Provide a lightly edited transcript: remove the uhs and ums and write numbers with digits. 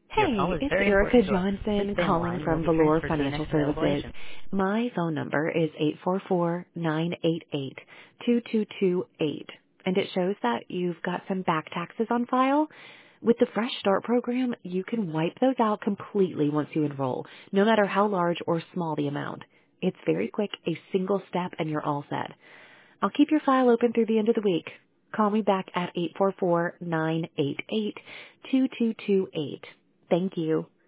Your call Hey, is it's very Erica important to us. Please Johnson stay in calling line. You'll from be Valor transferred to the Financial next available Services. agent. My phone number is 844-988-2228, and it shows that you've got some back taxes on file. With the Fresh Start program, you can wipe those out completely once you enroll, no matter how large or small the amount. It's very quick, a single step, and you're all set. I'll keep your file open through the end of the week. Call me back at 844-988-2228. Thank you.